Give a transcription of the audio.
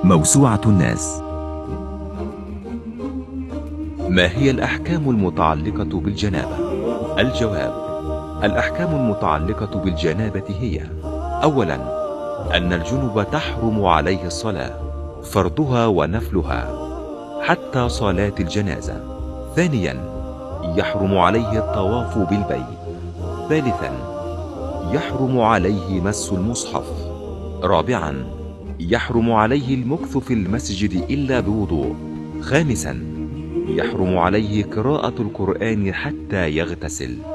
موسوعة الناس. ما هي الأحكام المتعلقة بالجنابة؟ الجواب: الأحكام المتعلقة بالجنابة هي: أولا، أن الجنب تحرم عليه الصلاة، فرضها ونفلها، حتى صلاة الجنازة. ثانيا، يحرم عليه الطواف بالبيت. ثالثا، يحرم عليه مس المصحف. رابعا، يحرم عليه المكث في المسجد إلا بوضوء. خامسا، يحرم عليه قراءة القرآن حتى يغتسل.